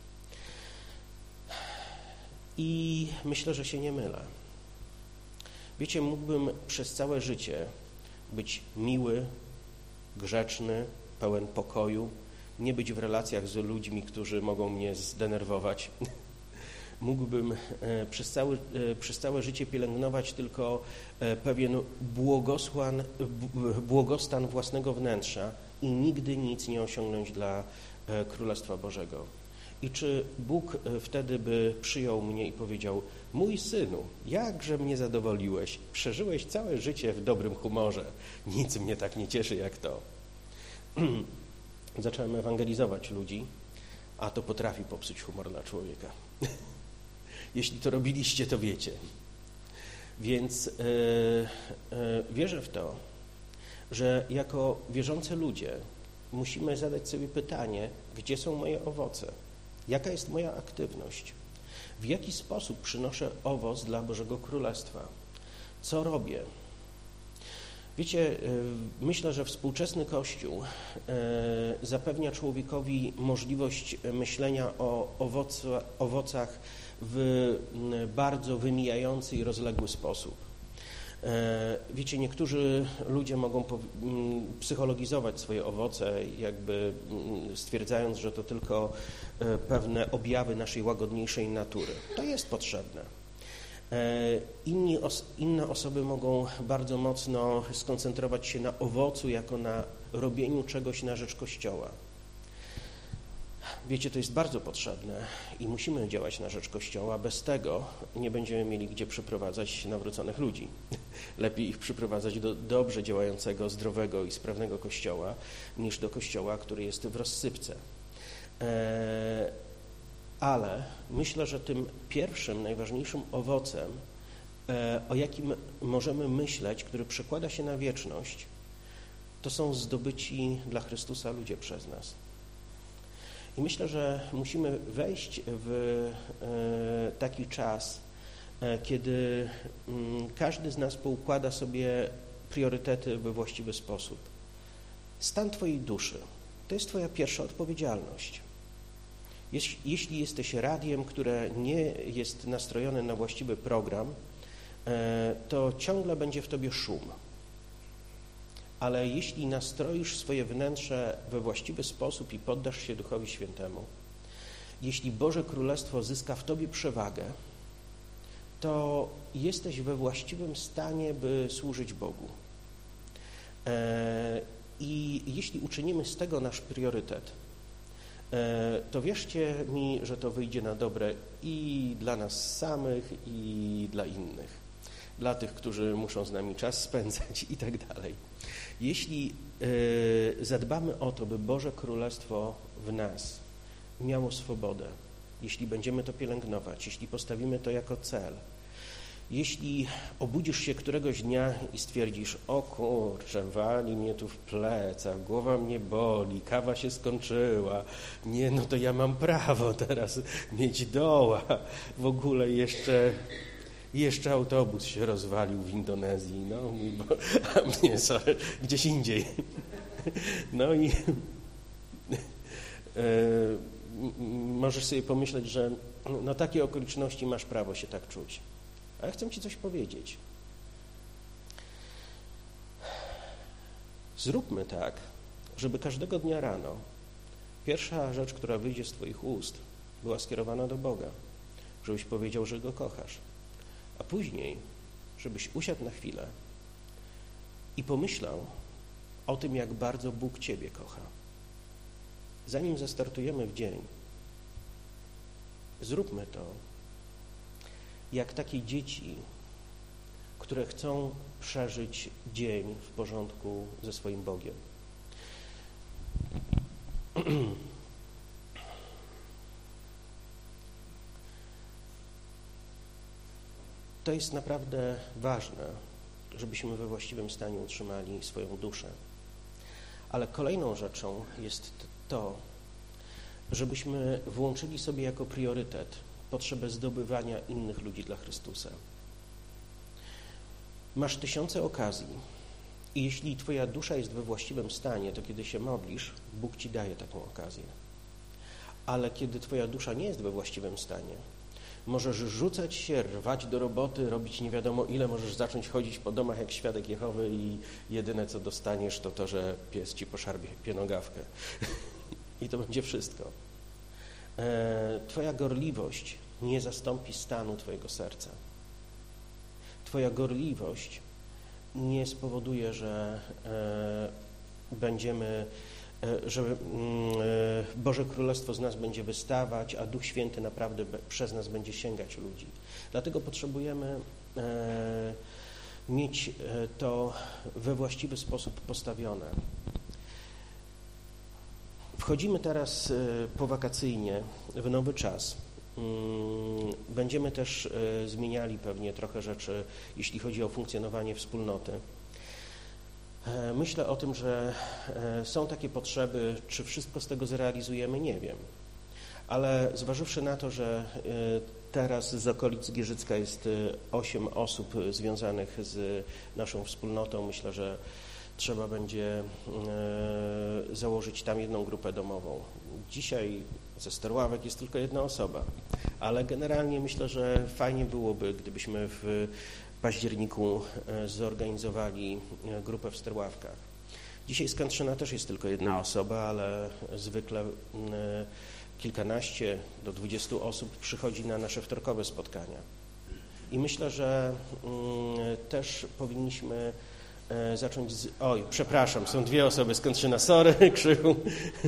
I myślę, że się nie mylę. Wiecie, mógłbym przez całe życie być miły, grzeczny, pełen pokoju, nie być w relacjach z ludźmi, którzy mogą mnie zdenerwować. Mógłbym przez całe, przez całe życie pielęgnować tylko pewien błogosłan, błogostan własnego wnętrza i nigdy nic nie osiągnąć dla Królestwa Bożego. I czy Bóg wtedy by przyjął mnie i powiedział, mój synu, jakże mnie zadowoliłeś, przeżyłeś całe życie w dobrym humorze, nic mnie tak nie cieszy jak to. Zacząłem ewangelizować ludzi, a to potrafi popsuć humor dla człowieka. Jeśli to robiliście, to wiecie. Więc yy, yy, wierzę w to, że jako wierzący ludzie musimy zadać sobie pytanie, gdzie są moje owoce? Jaka jest moja aktywność? W jaki sposób przynoszę owoc dla Bożego Królestwa? Co robię? Wiecie, myślę, że współczesny Kościół zapewnia człowiekowi możliwość myślenia o owoca, owocach w bardzo wymijający i rozległy sposób. Wiecie, niektórzy ludzie mogą psychologizować swoje owoce, jakby stwierdzając, że to tylko pewne objawy naszej łagodniejszej natury. To jest potrzebne. Inni os- inne osoby mogą bardzo mocno skoncentrować się na owocu, jako na robieniu czegoś na rzecz Kościoła. Wiecie, to jest bardzo potrzebne i musimy działać na rzecz Kościoła. Bez tego nie będziemy mieli gdzie przyprowadzać nawróconych ludzi. Lepiej ich przyprowadzać do dobrze działającego, zdrowego i sprawnego Kościoła, niż do Kościoła, który jest w rozsypce. Eee, ale myślę, że tym pierwszym, najważniejszym owocem, e, o jakim możemy myśleć, który przekłada się na wieczność, to są zdobyci dla Chrystusa ludzie przez nas. I myślę, że musimy wejść w e, taki czas, e, kiedy m, każdy z nas poukłada sobie priorytety we właściwy sposób. Stan Twojej duszy to jest Twoja pierwsza odpowiedzialność. Jeśli, jeśli jesteś radiem, które nie jest nastrojone na właściwy program, e, to ciągle będzie w Tobie szum. Ale jeśli nastroisz swoje wnętrze we właściwy sposób i poddasz się Duchowi Świętemu, jeśli Boże Królestwo zyska w Tobie przewagę, to jesteś we właściwym stanie, by służyć Bogu. I jeśli uczynimy z tego nasz priorytet, to wierzcie mi, że to wyjdzie na dobre i dla nas samych, i dla innych. Dla tych, którzy muszą z nami czas spędzać i tak dalej. Jeśli y, zadbamy o to, by Boże Królestwo w nas miało swobodę, jeśli będziemy to pielęgnować, jeśli postawimy to jako cel, jeśli obudzisz się któregoś dnia i stwierdzisz, o kurczę, wali mnie tu w plecach, głowa mnie boli, kawa się skończyła, nie, no to ja mam prawo teraz mieć doła, w ogóle jeszcze, jeszcze autobus się rozwalił w Indonezji, no, bo, a mnie, sorry, gdzieś indziej. No i e, możesz sobie pomyśleć, że no takie okoliczności masz prawo się tak czuć. Ale chcę Ci coś powiedzieć. Zróbmy tak, żeby każdego dnia rano pierwsza rzecz, która wyjdzie z Twoich ust, była skierowana do Boga, żebyś powiedział, że Go kochasz, a później, żebyś usiadł na chwilę i pomyślał o tym, jak bardzo Bóg Ciebie kocha. Zanim zastartujemy w dzień, zróbmy to jak takie dzieci, które chcą przeżyć dzień w porządku ze swoim Bogiem. To jest naprawdę ważne, żebyśmy we właściwym stanie utrzymali swoją duszę. Ale kolejną rzeczą jest to, żebyśmy włączyli sobie jako priorytet potrzebę zdobywania innych ludzi dla Chrystusa. Masz tysiące okazji i jeśli Twoja dusza jest we właściwym stanie, to kiedy się modlisz, Bóg Ci daje taką okazję. Ale kiedy Twoja dusza nie jest we właściwym stanie, możesz rzucać się, rwać do roboty, robić nie wiadomo ile, możesz zacząć chodzić po domach jak świadek Jehowy i jedyne co dostaniesz to to, że pies Ci poszarpie pienogawkę. I to będzie wszystko. Twoja gorliwość nie zastąpi stanu Twojego serca. Twoja gorliwość nie spowoduje, że będziemy, że Boże Królestwo z nas będzie wystawać, a Duch Święty naprawdę przez nas będzie sięgać ludzi. Dlatego potrzebujemy mieć to we właściwy sposób postawione. Wchodzimy teraz powakacyjnie w nowy czas. Będziemy też zmieniali pewnie trochę rzeczy, jeśli chodzi o funkcjonowanie wspólnoty. Myślę o tym, że są takie potrzeby, czy wszystko z tego zrealizujemy, nie wiem. Ale zważywszy na to, że teraz z okolic Gierzycka jest osiem osób związanych z naszą wspólnotą, myślę, że trzeba będzie założyć tam jedną grupę domową. Dzisiaj ze Sterławek jest tylko jedna osoba, ale generalnie myślę, że fajnie byłoby, gdybyśmy w październiku zorganizowali grupę w Sterławkach. Dzisiaj z Kętrzyna też jest tylko jedna osoba, ale zwykle kilkanaście do dwudziestu osób przychodzi na nasze wtorkowe spotkania. I myślę, że też powinniśmy zacząć z... Oj, przepraszam, są dwie osoby z Kętrzyna. Sorry, Krzychu.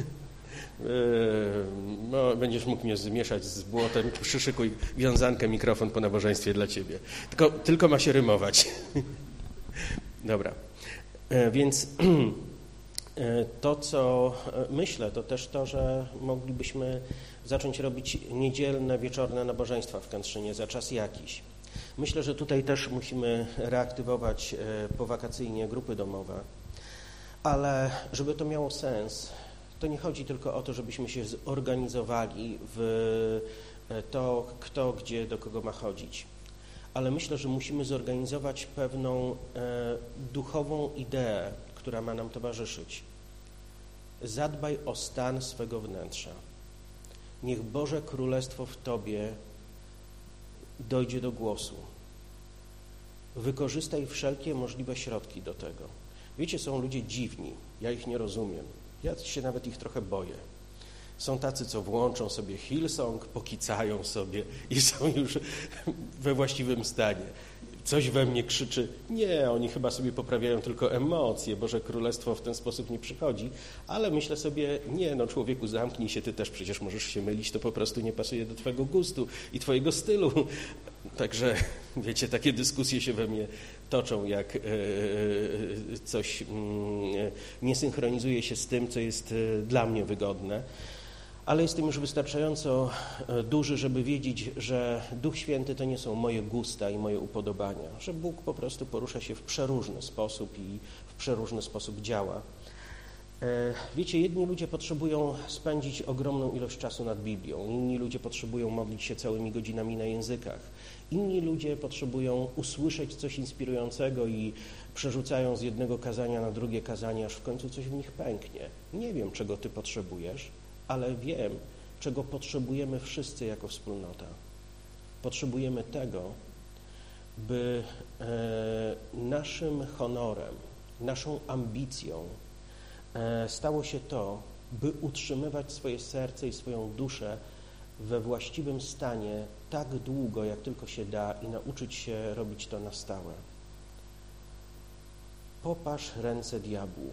No, będziesz mógł mnie zmieszać z błotem. Przyszykuj wiązankę, mikrofon po nabożeństwie dla Ciebie. Tylko, tylko ma się rymować. Dobra. Więc to, co myślę, to też to, że moglibyśmy zacząć robić niedzielne, wieczorne nabożeństwa w Kętrzynie za czas jakiś. Myślę, że tutaj też musimy reaktywować powakacyjnie grupy domowe, ale żeby to miało sens, to nie chodzi tylko o to, żebyśmy się zorganizowali w to, kto gdzie do kogo ma chodzić, ale myślę, że musimy zorganizować pewną duchową ideę, która ma nam towarzyszyć. Zadbaj o stan swego wnętrza. Niech Boże Królestwo w Tobie dojdzie do głosu. Wykorzystaj wszelkie możliwe środki do tego. Wiecie, są ludzie dziwni, ja ich nie rozumiem. Ja się nawet ich trochę boję. Są tacy, co włączą sobie Hillsong, pokicają sobie i są już we właściwym stanie. Coś we mnie krzyczy, nie, oni chyba sobie poprawiają tylko emocje, Boże Królestwo w ten sposób nie przychodzi, ale myślę sobie, nie, no człowieku, zamknij się, ty też przecież możesz się mylić, to po prostu nie pasuje do twojego gustu i twojego stylu. Także, wiecie, takie dyskusje się we mnie toczą, jak e, coś m, nie synchronizuje się z tym, co jest dla mnie wygodne. Ale jestem już wystarczająco duży, żeby wiedzieć, że Duch Święty to nie są moje gusta i moje upodobania, że Bóg po prostu porusza się w przeróżny sposób i w przeróżny sposób działa. Wiecie, jedni ludzie potrzebują spędzić ogromną ilość czasu nad Biblią, inni ludzie potrzebują modlić się całymi godzinami na językach, inni ludzie potrzebują usłyszeć coś inspirującego i przerzucają z jednego kazania na drugie kazanie, aż w końcu coś w nich pęknie. Nie wiem, czego ty potrzebujesz, ale wiem, czego potrzebujemy wszyscy jako wspólnota. Potrzebujemy tego, by e, naszym honorem, naszą ambicją e, stało się to, by utrzymywać swoje serce i swoją duszę we właściwym stanie tak długo, jak tylko się da i nauczyć się robić to na stałe. Popatrz ręce diabłu.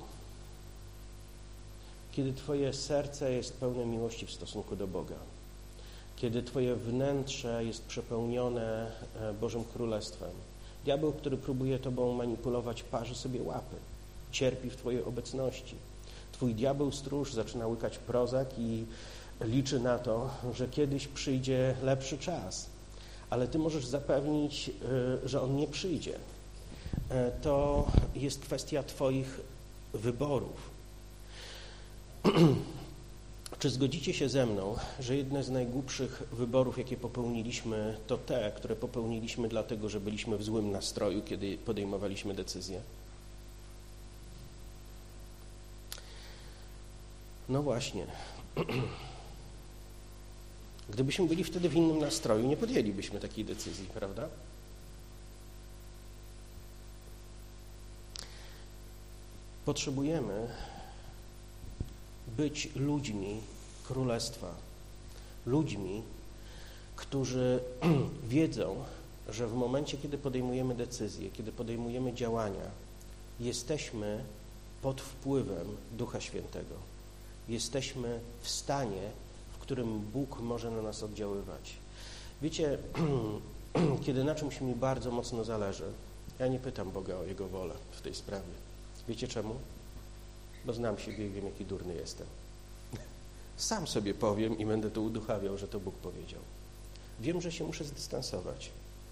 Kiedy twoje serce jest pełne miłości w stosunku do Boga, kiedy twoje wnętrze jest przepełnione Bożym Królestwem, diabeł, który próbuje tobą manipulować, parzy sobie łapy, cierpi w twojej obecności. Twój diabeł stróż zaczyna łykać prozak i liczy na to, że kiedyś przyjdzie lepszy czas, ale ty możesz zapewnić, że on nie przyjdzie. To jest kwestia twoich wyborów. Czy zgodzicie się ze mną, że jedne z najgłupszych wyborów, jakie popełniliśmy, to te, które popełniliśmy dlatego, że byliśmy w złym nastroju, kiedy podejmowaliśmy decyzje? No właśnie. Gdybyśmy byli wtedy w innym nastroju, nie podjęlibyśmy takiej decyzji, prawda? Potrzebujemy być ludźmi Królestwa, ludźmi, którzy wiedzą, że w momencie, kiedy podejmujemy decyzje, kiedy podejmujemy działania, jesteśmy pod wpływem Ducha Świętego. Jesteśmy w stanie, w którym Bóg może na nas oddziaływać. Wiecie, kiedy na czymś mi bardzo mocno zależy, ja nie pytam Boga o Jego wolę w tej sprawie. Wiecie czemu? Bo znam siebie i wiem, jaki durny jestem. Sam sobie powiem i będę to uduchawiał, że to Bóg powiedział. Wiem, że się muszę zdystansować.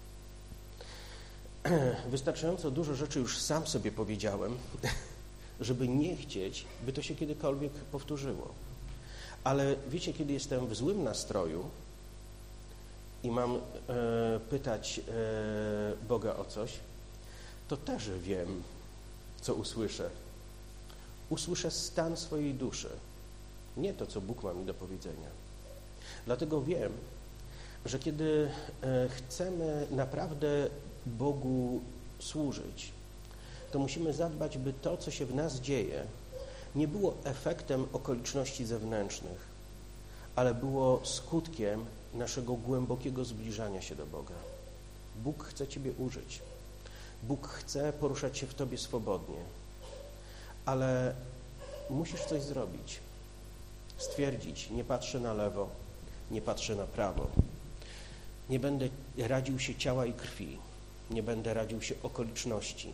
Wystarczająco dużo rzeczy już sam sobie powiedziałem, żeby nie chcieć, by to się kiedykolwiek powtórzyło. Ale wiecie, kiedy jestem w złym nastroju i mam e, pytać e, Boga o coś, to też wiem, co usłyszę. Usłyszę stan swojej duszy, nie to, co Bóg ma mi do powiedzenia. Dlatego wiem, że kiedy chcemy naprawdę Bogu służyć, to musimy zadbać, by to, co się w nas dzieje, nie było efektem okoliczności zewnętrznych, ale było skutkiem naszego głębokiego zbliżania się do Boga. Bóg chce Ciebie użyć. Bóg chce poruszać się w Tobie swobodnie. Ale musisz coś zrobić. Stwierdzić, nie patrzę na lewo, nie patrzę na prawo. Nie będę radził się ciała i krwi. Nie będę radził się okoliczności.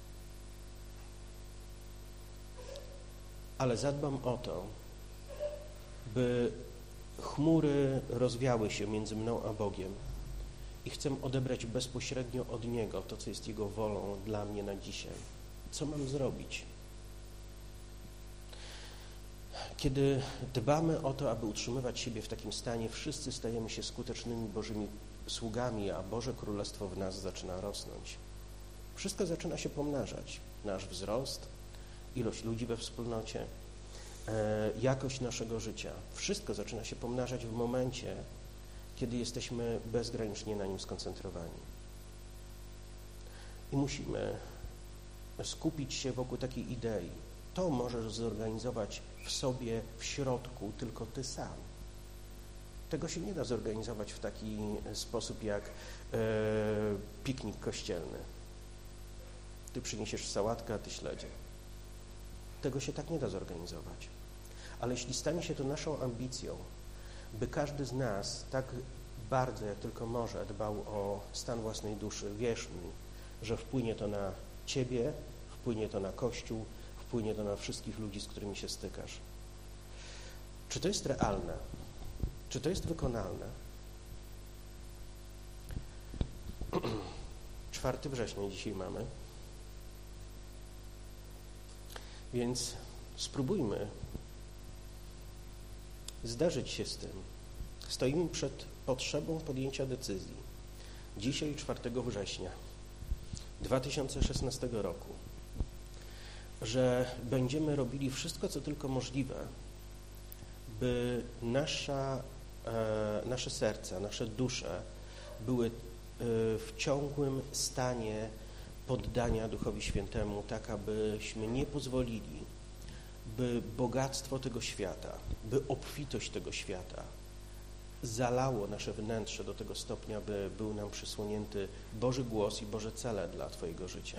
Ale zadbam o to, by chmury rozwiały się między mną a Bogiem i chcę odebrać bezpośrednio od Niego to, co jest Jego wolą dla mnie na dzisiaj. Co mam zrobić? Kiedy dbamy o to, aby utrzymywać siebie w takim stanie, wszyscy stajemy się skutecznymi Bożymi sługami, a Boże Królestwo w nas zaczyna rosnąć. Wszystko zaczyna się pomnażać. Nasz wzrost, ilość ludzi we wspólnocie, e, jakość naszego życia. Wszystko zaczyna się pomnażać w momencie, kiedy jesteśmy bezgranicznie na nim skoncentrowani. I musimy skupić się wokół takiej idei. To możesz zorganizować w sobie, w środku, tylko ty sam. Tego się nie da zorganizować w taki sposób jak e, piknik kościelny. Ty przyniesiesz sałatkę, a ty śledzie. Tego się tak nie da zorganizować. Ale jeśli stanie się to naszą ambicją, by każdy z nas tak bardzo, jak tylko może, dbał o stan własnej duszy, wierz mi, że wpłynie to na ciebie, wpłynie to na Kościół, wpłynie to na wszystkich ludzi, z którymi się stykasz. Czy to jest realne? Czy to jest wykonalne? czwartego września dzisiaj mamy. Więc spróbujmy zderzyć się z tym. Stoimy przed potrzebą podjęcia decyzji. Dzisiaj, czwartego września dwa tysiące szesnastego roku, że będziemy robili wszystko, co tylko możliwe, by nasza, e, nasze serca, nasze dusze były e, w ciągłym stanie poddania Duchowi Świętemu, tak abyśmy nie pozwolili, by bogactwo tego świata, by obfitość tego świata zalało nasze wnętrze do tego stopnia, by był nam przysłonięty Boży głos i Boże cele dla Twojego życia.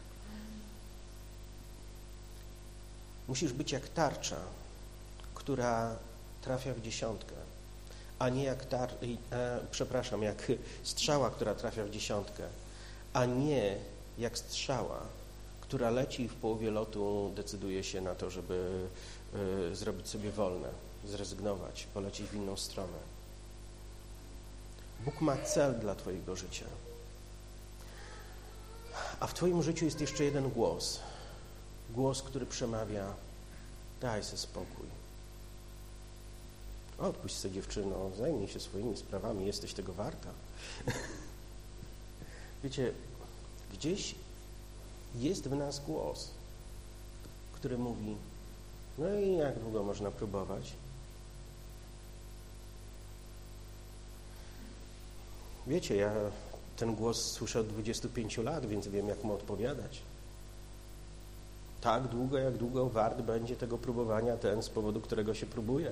Musisz być jak tarcza, która trafia w dziesiątkę, a nie jak tar... E, przepraszam, jak strzała, która trafia w dziesiątkę, a nie jak strzała, która leci i w połowie lotu decyduje się na to, żeby y, zrobić sobie wolne, zrezygnować, polecieć w inną stronę. Bóg ma cel dla Twojego życia. A w Twoim życiu jest jeszcze jeden głos. Głos, który przemawia: daj sobie spokój. Odpuść sobie, dziewczyno, zajmij się swoimi sprawami, jesteś tego warta. Wiecie, gdzieś jest w nas głos, który mówi: no i jak długo można próbować? Wiecie, ja ten głos słyszę od dwudziestu pięciu lat, więc wiem, jak mu odpowiadać. Tak długo, jak długo wart będzie tego próbowania ten, z powodu którego się próbuje.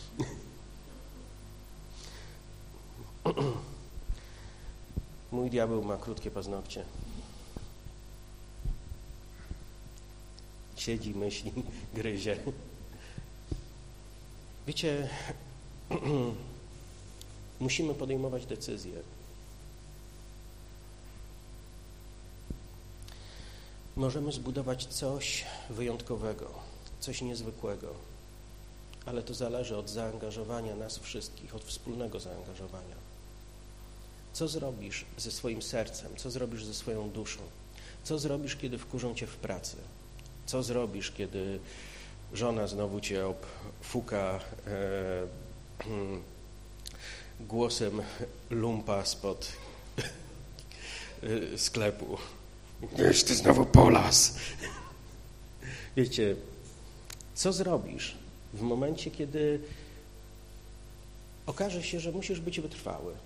Mój diabeł ma krótkie paznokcie. Siedzi, myśli, gryzie. Wiecie, musimy podejmować decyzje. Możemy zbudować coś wyjątkowego, coś niezwykłego, ale to zależy od zaangażowania nas wszystkich, od wspólnego zaangażowania. Co zrobisz ze swoim sercem? Co zrobisz ze swoją duszą? Co zrobisz, kiedy wkurzą cię w pracy? Co zrobisz, kiedy żona znowu cię obfuka e, głosem lumpa spod e, sklepu? Wiesz, ty znowu polas. Wiecie, co zrobisz w momencie, kiedy okaże się, że musisz być wytrwały?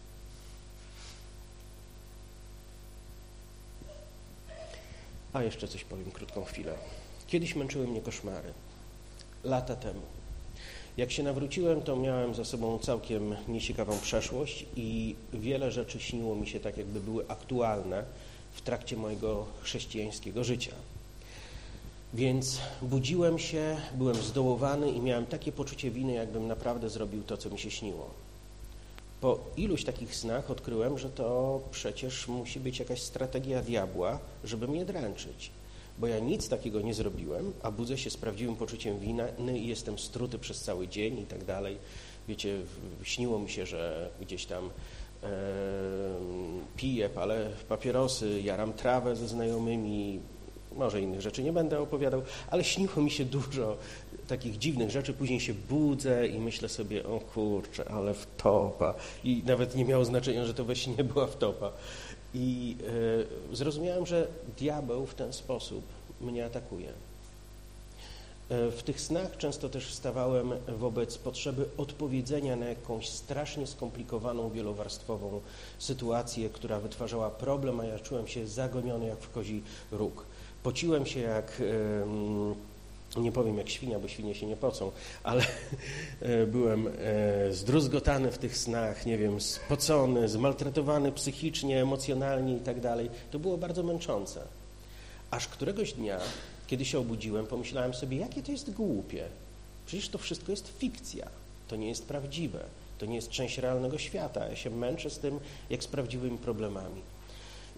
A jeszcze coś powiem, krótką chwilę. Kiedyś męczyły mnie koszmary. Lata temu. Jak się nawróciłem, to miałem za sobą całkiem nieciekawą przeszłość i wiele rzeczy śniło mi się tak, jakby były aktualne w trakcie mojego chrześcijańskiego życia. Więc budziłem się, byłem zdołowany i miałem takie poczucie winy, jakbym naprawdę zrobił to, co mi się śniło. Po iluś takich snach odkryłem, że to przecież musi być jakaś strategia diabła, żeby mnie dręczyć. Bo ja nic takiego nie zrobiłem, a budzę się z prawdziwym poczuciem winy i jestem struty przez cały dzień i tak dalej. Wiecie, śniło mi się, że gdzieś tam e, piję, palę papierosy, jaram trawę ze znajomymi, może innych rzeczy nie będę opowiadał, ale śniło mi się dużo takich dziwnych rzeczy. Później się budzę i myślę sobie: o kurczę, ale wtopa. I nawet nie miało znaczenia, że to we śnie była wtopa. I y, zrozumiałem, że diabeł w ten sposób mnie atakuje. Y, w tych snach często też wstawałem wobec potrzeby odpowiedzenia na jakąś strasznie skomplikowaną, wielowarstwową sytuację, która wytwarzała problem, a ja czułem się zagoniony jak w kozi róg. Pociłem się jak... Y, nie powiem jak świnia, bo świnie się nie pocą, ale byłem zdruzgotany w tych snach, nie wiem, spocony, zmaltretowany psychicznie, emocjonalnie i tak dalej. To było bardzo męczące. Aż któregoś dnia, kiedy się obudziłem, pomyślałem sobie, jakie to jest głupie. Przecież to wszystko jest fikcja, to nie jest prawdziwe, to nie jest część realnego świata. Ja się męczę z tym, jak z prawdziwymi problemami.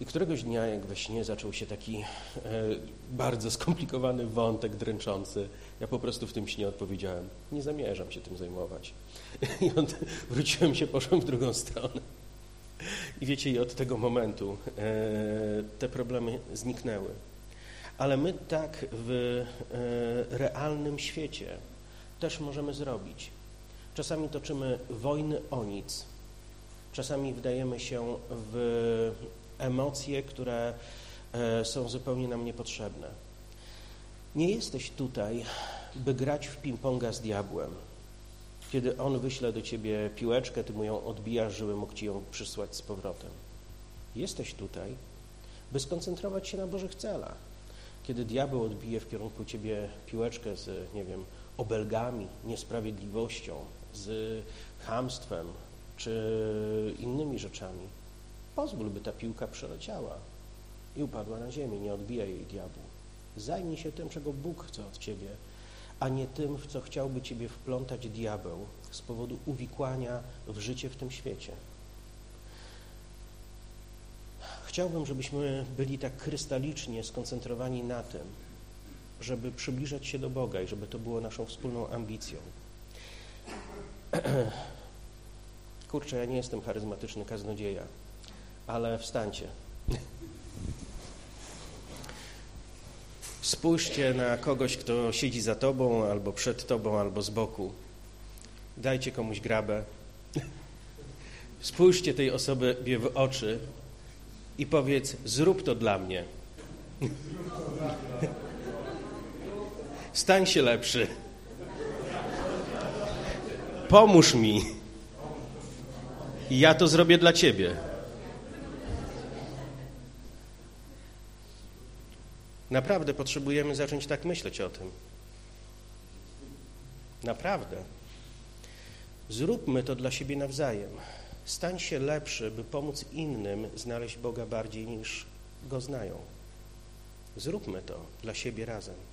I któregoś dnia, jak we śnie, zaczął się taki e, bardzo skomplikowany wątek dręczący. Ja po prostu w tym śnie odpowiedziałem, nie zamierzam się tym zajmować. I od, wróciłem się, poszłem w drugą stronę. I wiecie, i od tego momentu e, te problemy zniknęły. Ale my tak w e, realnym świecie też możemy zrobić. Czasami toczymy wojny o nic. Czasami wdajemy się w emocje, które e, są zupełnie nam niepotrzebne. Nie jesteś tutaj, by grać w ping-ponga z diabłem. Kiedy on wyśle do ciebie piłeczkę, ty mu ją odbijasz, żeby mógł ci ją przysłać z powrotem. Jesteś tutaj, by skoncentrować się na Bożych celach. Kiedy diabeł odbije w kierunku ciebie piłeczkę z, nie wiem, obelgami, niesprawiedliwością, z chamstwem czy innymi rzeczami, pozwól, by ta piłka przeleciała i upadła na ziemię. Nie odbijaj jej diabłu. Zajmij się tym, czego Bóg chce od ciebie, a nie tym, w co chciałby ciebie wplątać diabeł z powodu uwikłania w życie w tym świecie. Chciałbym, żebyśmy byli tak krystalicznie skoncentrowani na tym, żeby przybliżać się do Boga i żeby to było naszą wspólną ambicją. Kurczę, ja nie jestem charyzmatyczny kaznodzieja, ale wstańcie. Spójrzcie na kogoś, kto siedzi za tobą, albo przed tobą, albo z boku. Dajcie komuś grabę. Spójrzcie tej osobie w oczy i powiedz, zrób to dla mnie. Stań się lepszy. Pomóż mi. I ja to zrobię dla ciebie. Naprawdę potrzebujemy zacząć tak myśleć o tym. Naprawdę. Zróbmy to dla siebie nawzajem. Stań się lepszy, by pomóc innym znaleźć Boga bardziej niż Go znają. Zróbmy to dla siebie razem.